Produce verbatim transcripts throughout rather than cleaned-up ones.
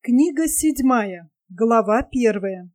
Книга седьмая, глава первая.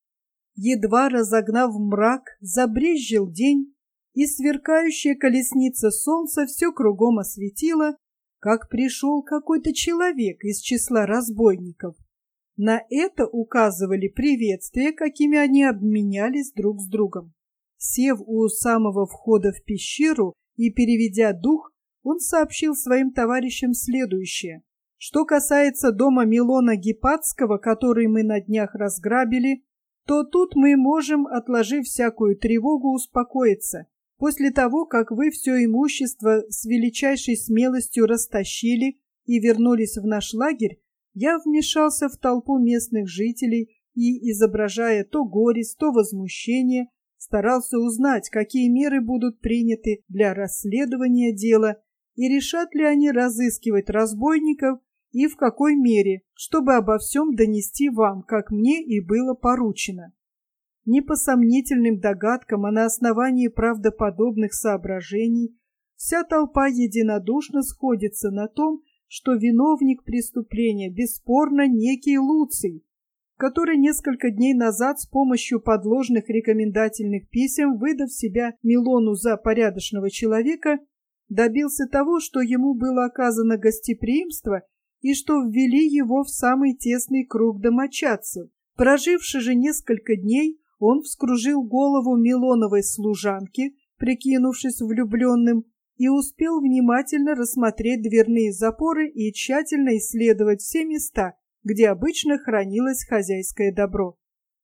Едва разогнав мрак, забрезжил день, и сверкающая колесница солнца все кругом осветила, как пришел какой-то человек из числа разбойников. На это указывали приветствия, какими они обменялись друг с другом. Сев у самого входа в пещеру и переведя дух, он сообщил своим товарищам следующее. Что касается дома Милона Гипатского, который мы на днях разграбили, то тут мы можем, отложив всякую тревогу, успокоиться. После того, как вы все имущество с величайшей смелостью растащили и вернулись в наш лагерь, я вмешался в толпу местных жителей и, изображая то горесть, то возмущение, старался узнать, какие меры будут приняты для расследования дела и решат ли они разыскивать разбойников и в какой мере, чтобы обо всем донести вам, как мне и было поручено. Не по сомнительным догадкам, а на основании правдоподобных соображений, вся толпа единодушно сходится на том, что виновник преступления бесспорно некий Луций, который несколько дней назад с помощью подложных рекомендательных писем, выдав себя Милону за порядочного человека, добился того, что ему было оказано гостеприимство и что ввели его в самый тесный круг домочадцев. Проживши же несколько дней, он вскружил голову Милоновой служанки, прикинувшись влюбленным, и успел внимательно рассмотреть дверные запоры и тщательно исследовать все места, где обычно хранилось хозяйское добро.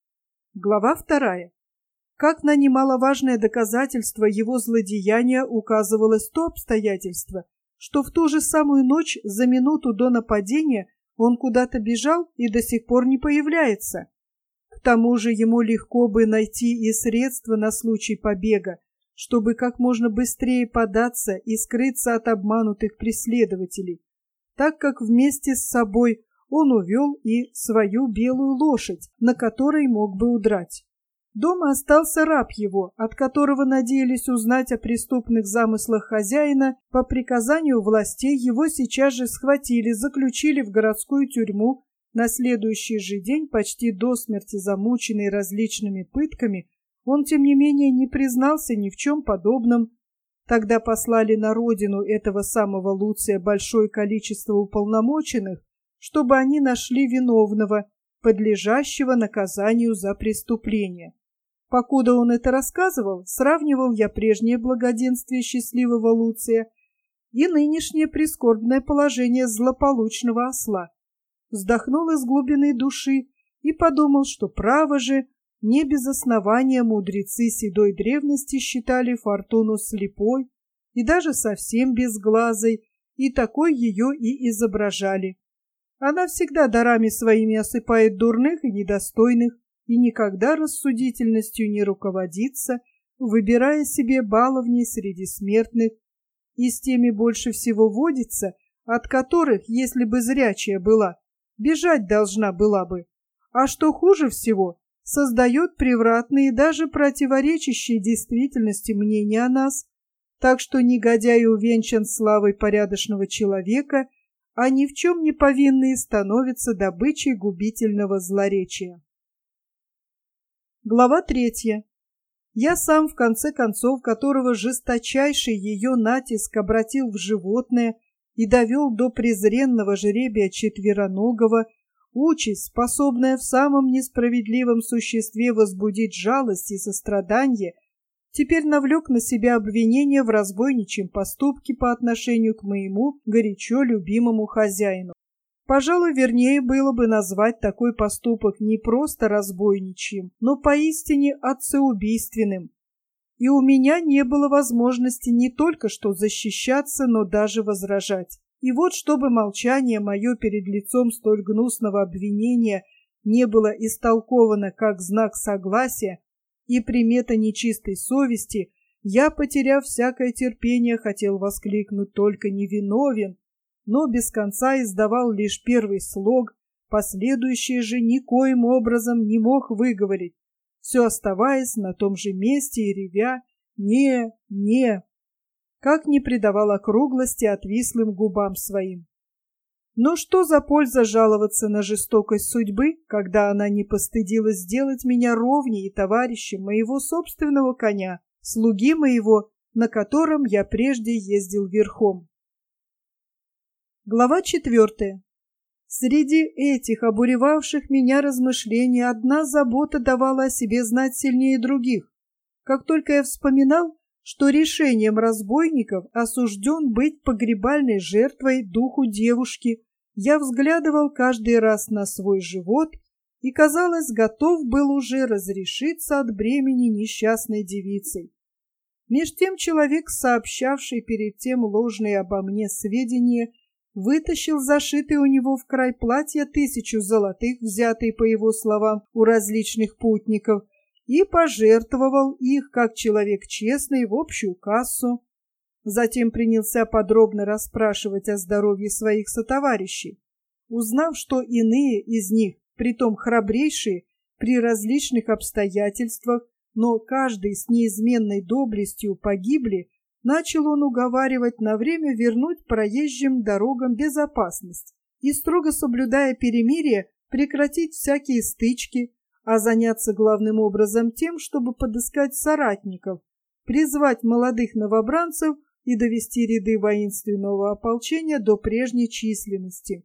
Глава вторая. Как на немаловажное доказательство его злодеяния указывалось то обстоятельство, что в ту же самую ночь, за минуту до нападения, он куда-то бежал и до сих пор не появляется. К тому же ему легко бы найти и средства на случай побега, чтобы как можно быстрее податься и скрыться от обманутых преследователей, так как вместе с собой он увел и свою белую лошадь, на которой мог бы удрать. Дома остался раб его, от которого надеялись узнать о преступных замыслах хозяина. По приказанию властей его сейчас же схватили, заключили в городскую тюрьму. На следующий же день, почти до смерти замученный различными пытками, он, тем не менее, не признался ни в чем подобном. Тогда послали на родину этого самого Луция большое количество уполномоченных, чтобы они нашли виновного, подлежащего наказанию за преступление. Покуда он это рассказывал, сравнивал я прежнее благоденствие счастливого Луция и нынешнее прискорбное положение злополучного осла. Вздохнул из глубины души и подумал, что право же, не без основания мудрецы седой древности считали Фортуну слепой и даже совсем безглазой, и такой ее и изображали. Она всегда дарами своими осыпает дурных и недостойных, и никогда рассудительностью не руководится, выбирая себе баловней среди смертных, и с теми больше всего водится, от которых, если бы зрячая была, бежать должна была бы, а что хуже всего, создает превратные, даже противоречащие действительности мнения о нас, так что негодяй увенчан славой порядочного человека, а ни в чем не повинные становятся добычей губительного злоречия. Глава третья. Я сам, в конце концов, которого жесточайший ее натиск обратил в животное и довел до презренного жребия четвероногого, участь, способная в самом несправедливом существе возбудить жалость и сострадание, теперь навлек на себя обвинение в разбойничьем поступке по отношению к моему горячо любимому хозяину. Пожалуй, вернее было бы назвать такой поступок не просто разбойничьим, но поистине отцеубийственным. И у меня не было возможности не только что защищаться, но даже возражать. И вот, чтобы молчание мое перед лицом столь гнусного обвинения не было истолковано как знак согласия и примета нечистой совести, я, потеряв всякое терпение, хотел воскликнуть только невиновен, но без конца издавал лишь первый слог, последующий же никоим образом не мог выговорить, все оставаясь на том же месте и ревя «не, не», как не придавал округлости отвислым губам своим. Но что за польза жаловаться на жестокость судьбы, когда она не постыдилась сделать меня ровней и товарищем моего собственного коня, слуги моего, на котором я прежде ездил верхом. Глава четвертая. Среди этих обуревавших меня размышлений одна забота давала о себе знать сильнее других. Как только я вспоминал, что решением разбойников осужден быть погребальной жертвой духу девушки, я взглядывал каждый раз на свой живот и, казалось, готов был уже разрешиться от бремени несчастной девицей. Меж тем человек, сообщавший перед тем ложные обо мне сведения, вытащил зашитый у него в край платья тысячу золотых, взятые, по его словам, у различных путников, и пожертвовал их, как человек честный, в общую кассу. Затем принялся подробно расспрашивать о здоровье своих сотоварищей. Узнав, что иные из них, притом храбрейшие, при различных обстоятельствах, но каждый с неизменной доблестью погибли, начал он уговаривать на время вернуть проезжим дорогам безопасность и, строго соблюдая перемирие, прекратить всякие стычки, а заняться главным образом тем, чтобы подыскать соратников, призвать молодых новобранцев и довести ряды воинственного ополчения до прежней численности.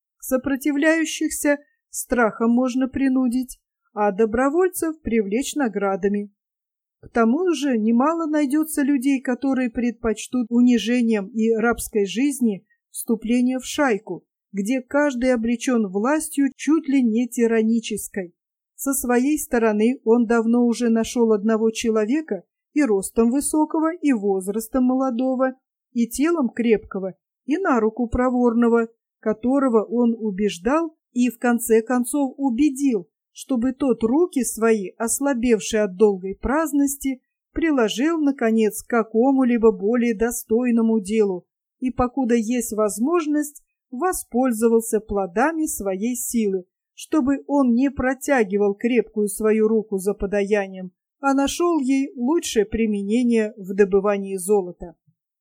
Сопротивляющихся страхом можно принудить, а добровольцев привлечь наградами. К тому же немало найдется людей, которые предпочтут унижением и рабской жизни вступление в шайку, где каждый обречен властью чуть ли не тиранической. Со своей стороны он давно уже нашел одного человека, и ростом высокого, и возрастом молодого, и телом крепкого, и на руку проворного, которого он убеждал и в конце концов убедил, чтобы тот руки свои, ослабевшие от долгой праздности, приложил, наконец, к какому-либо более достойному делу и, покуда есть возможность, воспользовался плодами своей силы, чтобы он не протягивал крепкую свою руку за подаянием, а нашел ей лучшее применение в добывании золота.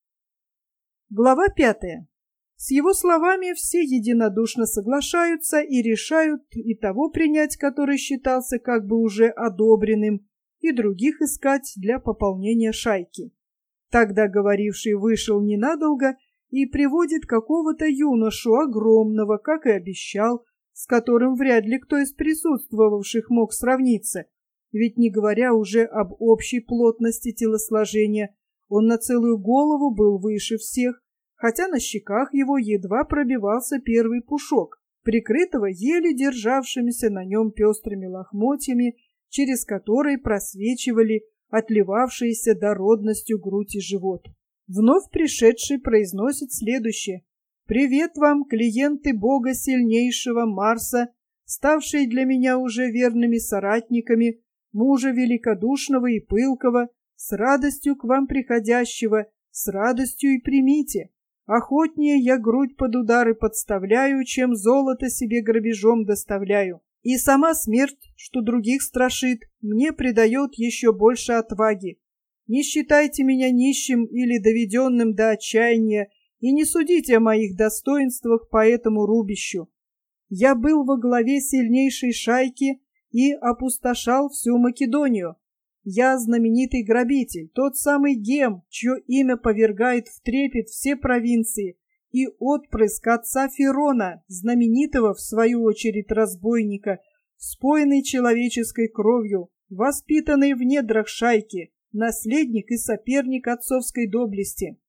Глава пятая. С его словами все единодушно соглашаются и решают и того принять, который считался как бы уже одобренным, и других искать для пополнения шайки. Тогда говоривший вышел ненадолго и приводит какого-то юношу огромного, как и обещал, с которым вряд ли кто из присутствовавших мог сравниться, ведь не говоря уже об общей плотности телосложения, он на целую голову был выше всех, хотя на щеках его едва пробивался первый пушок, прикрытого еле державшимися на нем пестрыми лохмотьями, через которые просвечивали отливавшиеся дородностью грудь и живот. Вновь пришедший произносит следующее: «Привет вам, клиенты Бога сильнейшего Марса, ставшие для меня уже верными соратниками, мужа великодушного и пылкого, с радостью к вам приходящего, с радостью и примите. Охотнее я грудь под удары подставляю, чем золото себе грабежом доставляю. И сама смерть, что других страшит, мне придает еще больше отваги. Не считайте меня нищим или доведенным до отчаяния, и не судите о моих достоинствах по этому рубищу. Я был во главе сильнейшей шайки и опустошал всю Македонию. Я знаменитый грабитель, тот самый Гем, чье имя повергает в трепет все провинции, и отпрыск отца Ферона, знаменитого, в свою очередь, разбойника, вспоенный человеческой кровью, воспитанный в недрах шайки, наследник и соперник отцовской доблести».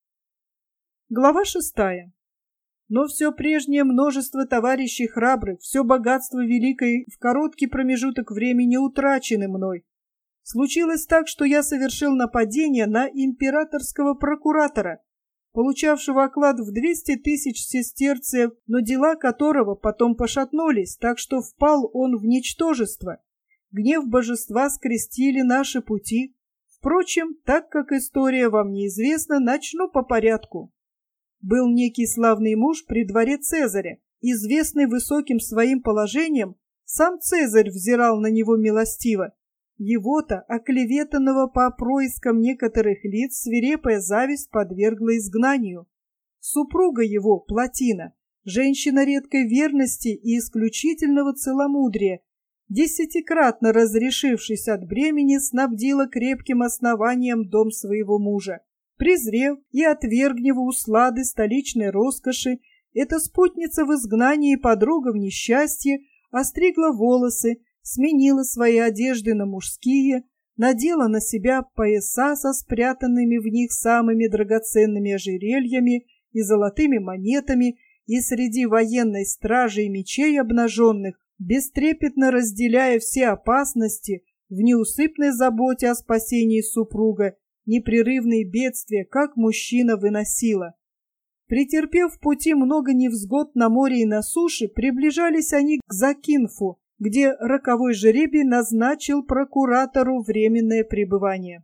Глава шестая. Но все прежнее множество товарищей храбрых, все богатство великое в короткий промежуток времени утрачены мной. Случилось так, что я совершил нападение на императорского прокуратора, получавшего оклад в двести тысяч сестерцев, но дела которого потом пошатнулись, так что впал он в ничтожество. Гнев божества скрестили наши пути. Впрочем, так как история вам неизвестна, начну по порядку. Был некий славный муж при дворе Цезаря, известный высоким своим положением, сам Цезарь взирал на него милостиво. Его-то, оклеветанного по проискам некоторых лиц, свирепая зависть подвергла изгнанию. Супруга его, Плотина, женщина редкой верности и исключительного целомудрия, десятикратно разрешившись от бремени, снабдила крепким основанием дом своего мужа. Презрев и отвергнев услады столичной роскоши, эта спутница в изгнании и подруга в несчастье остригла волосы, сменила свои одежды на мужские, надела на себя пояса со спрятанными в них самыми драгоценными ожерельями и золотыми монетами, и среди военной стражи и мечей обнаженных, бестрепетно разделяя все опасности, в неусыпной заботе о спасении супруга, непрерывные бедствия, как мужчина, выносила. Претерпев в пути много невзгод на море и на суше, приближались они к Закинфу, где роковой жребий назначил прокуратору временное пребывание.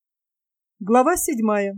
Глава седьмая.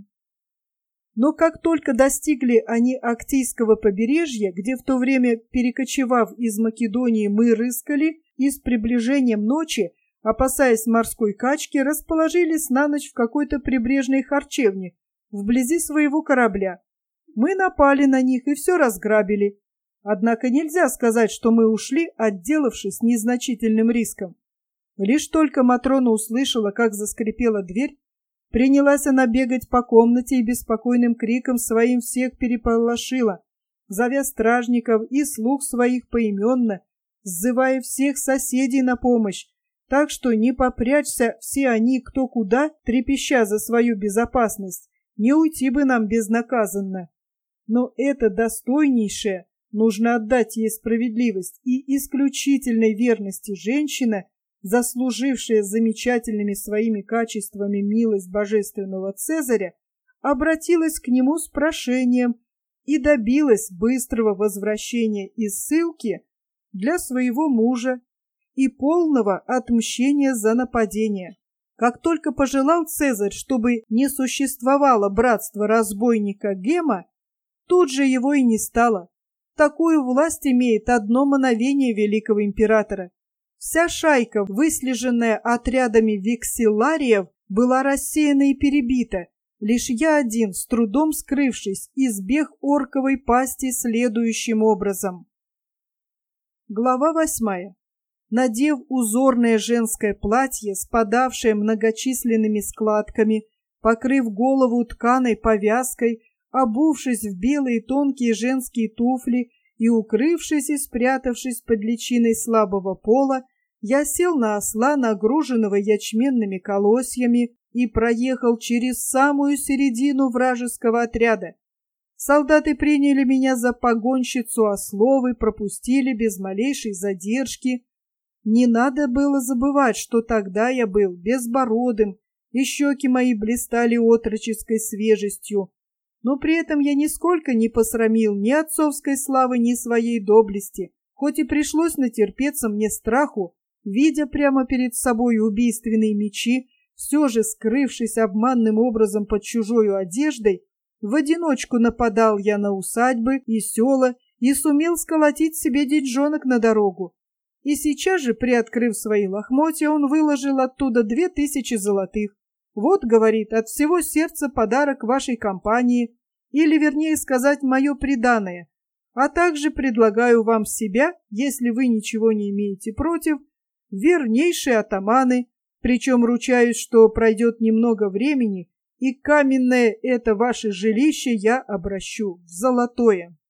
Но как только достигли они Актийского побережья, где в то время, перекочевав из Македонии, мы рыскали и с приближением ночи, опасаясь морской качки, расположились на ночь в какой-то прибрежной харчевне вблизи своего корабля. Мы напали на них и все разграбили. Однако нельзя сказать, что мы ушли, отделавшись незначительным риском. Лишь только Матрона услышала, как заскрипела дверь, принялась она бегать по комнате и беспокойным криком своим всех переполошила, зовя стражников и слуг своих поименно, сзывая всех соседей на помощь, так что не попрячься все они кто куда, трепеща за свою безопасность, не уйти бы нам безнаказанно. Но это достойнейшая, нужно отдать ей справедливость, и исключительной верности женщина, заслужившая замечательными своими качествами милость божественного Цезаря, обратилась к нему с прошением и добилась быстрого возвращения из ссылки для своего мужа и полного отмщения за нападение. Как только пожелал Цезарь, чтобы не существовало братства разбойника Гема, тут же его и не стало. Такую власть имеет одно мановение великого императора. Вся шайка, выслеженная отрядами векселариев, была рассеяна и перебита. Лишь я один, с трудом скрывшись, избег орковой пасти следующим образом. Глава восьмая. Надев узорное женское платье, спадавшее многочисленными складками, покрыв голову тканой повязкой, обувшись в белые тонкие женские туфли и укрывшись и спрятавшись под личиной слабого пола, я сел на осла, нагруженного ячменными колосьями, и проехал через самую середину вражеского отряда. Солдаты приняли меня за погонщицу ослов и пропустили без малейшей задержки. Не надо было забывать, что тогда я был безбородым, и щеки мои блистали отроческой свежестью. Но при этом я нисколько не посрамил ни отцовской славы, ни своей доблести, хоть и пришлось натерпеться мне страху, видя прямо перед собой убийственные мечи, все же, скрывшись обманным образом под чужою одеждой, в одиночку нападал я на усадьбы и села и сумел сколотить себе детьжонок на дорогу. И сейчас же, приоткрыв свои лохмотья, он выложил оттуда две тысячи золотых. «Вот, — говорит, — от всего сердца подарок вашей компании, или, вернее сказать, мое приданое, а также предлагаю вам себя, если вы ничего не имеете против, вернейшие атаманы, причем ручаюсь, что пройдет немного времени, и каменное это ваше жилище я обращу в золотое».